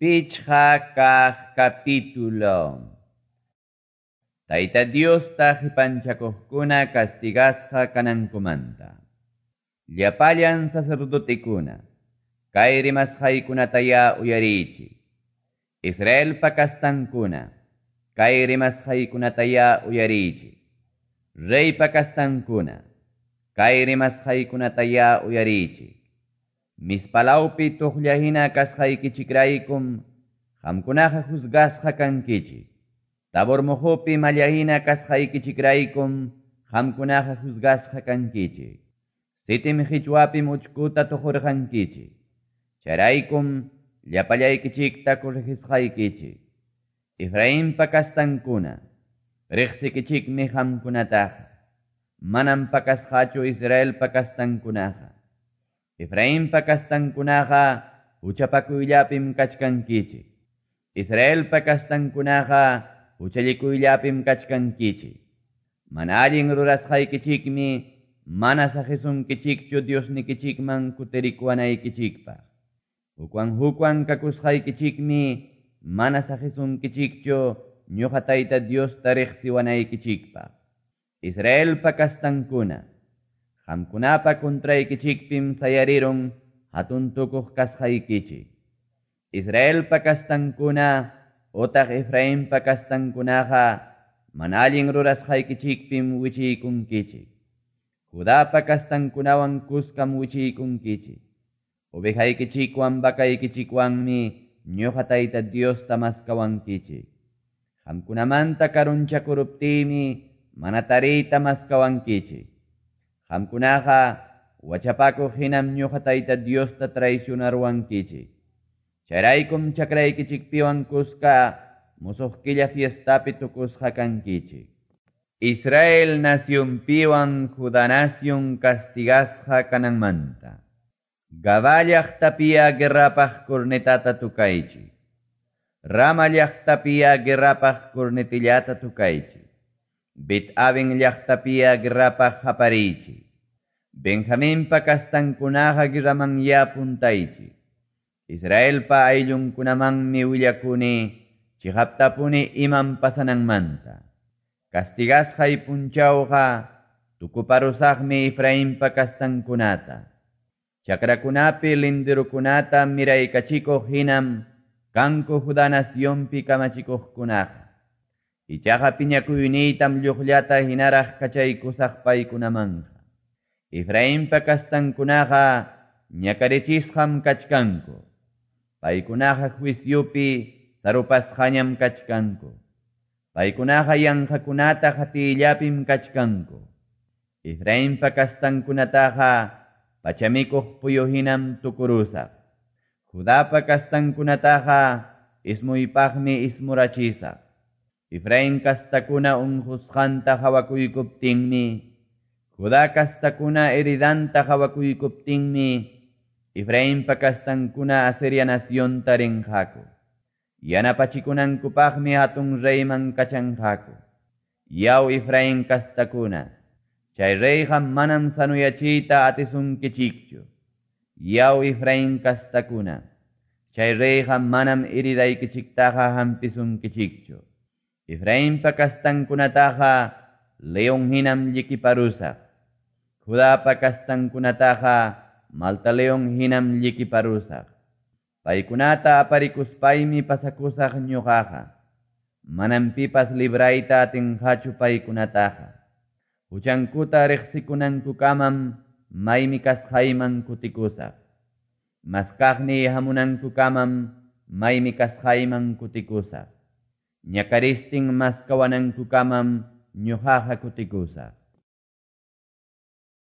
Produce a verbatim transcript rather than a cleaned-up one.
Pichha kah capítulo. Taita Dios tajipanchakuhkuna castigasqa kanankumanta. Llapallan sacerdotekuna, kay rimasqaykunataya uyarichi. Israel pakastankuna, kay rimasqaykunataya uyarichi. Rey pakastankuna, kay rimasqaykunataya uyarichi. Mispalawpi tuqllahina kasqaykichikraykum, qamkunaqa juzgasqa kankichik. Tabor mojopi mallahina kasqaykichikraykum, qamkunaqa juzgasqa kankichik. Sitim hichwapi muchkuta tuqurqankichik. Charaykum llapallaykichikta kurrijisqaykichik. Efraín pakastankuna, riqsikichikmi qamkunataqa. Manam pakasqachu Israel pakastankunaqa. Efraín pakastankunaqa uchapakuyllapim kachkankichik. Israel pakastankunaqa uchallikuyllapim kachkankichik. Mana allin rurasqaykichikmi mana saqisunkichikchu Diosnikichikman kutirikuwanaykichikpaq. Hukwan hukwan kakusqaykichikmi mana saqisunkichikchu ñuqa Tayta Diosta riqsiwanaykichikpaq. Israel pakastankuna, qamkunapa kontraykichikpim sayarirun hatun tukuq kasqaykichik. Israel pakastankuna otaq Efraín pakastankunaqa mana allin rurasqaykichikpim wichiykunkichik. Judá pakastankunawan kuskam wichiykunkichik. Ovejaykichikwan vakaykichikwanmi ñuqa Tayta Diosta maskawankichik. Qamkunamanta karunchakuruptiymi mana tariyta maskawankichik. Qamkunaqa wachapakuq hinam ñuqa Tayta Diosta traicionarwankichik. Chayraykum chakraykichikpiwan kuska musuq killa fiestapi tukusqa kankichik. Israel nacionpiwan Judá nación castigasqa kananmanta. Gabá llaqtapiya guerrapaq cornetata tukaychik. Rama llaqtapiya guerrapaq cornetillata tukaychik. Bet-aven llaqtapiya guerrapaq haparichik. Benjamín pakastankunaqa guerramanlla puntaychik. Israelpa ayllunkunamanmi willakuni, chihaptapuni iman pasananmanta. Castigasqay punchawqa tukuparusaqmi Efraín pakastankunata. Chakrakunapi lindirukunata miraykachikuq hinam kanku Judá nacionpi kamachikuqkunaqa. Ichaqa piñakuyniytam lluqllata hinaraq kachaykusaq paykunamanqa. Efraín pakastankunaqa ñakarichisqam kachkanku. Paykunaqa juisyupi sarupasqañam kachkanku. Paykunaqa yanqakunata hatiyllapim kachkanku. Efraín pakastankunataqa pachamikuq puyuhinam tukurusaq. Judá pakastankunataqa ismuypaqmi ismurachisaq. Efraín kastakuna unqusqanta hawakuykuptinmi, Judá kastakuna heridanta hawakuykuptinmi, Efraín pakastankuna Asiria nacionta rinqaku. Yanapachikunankupaqmi hatun reyman kachanqaku. Yaw Efraín kastakuna, chay reyqa manam sanuyachiyta atisunkichikchu. Yaw Efraín kastakuna, chay reyqa manam iridaykichiktaqa hampisunkichikchu. Efraín pakastankunataqa leon hinam llikiparusaq. Judá pakastankunataqa malta leon hinam llikiparusaq. Paykunata aparikuspaymi pasakusaq ñuqaqa. Manam pipas librayta atinqachu paykunataqa. Huchankuta riqsikunankukamam maymi kasqayman kutikusaq. Maskaqni hamunankukamam maymi kasqayman kutikusaq. Ñakaristin maskawanankukamam ñuqaqa kutikusaq.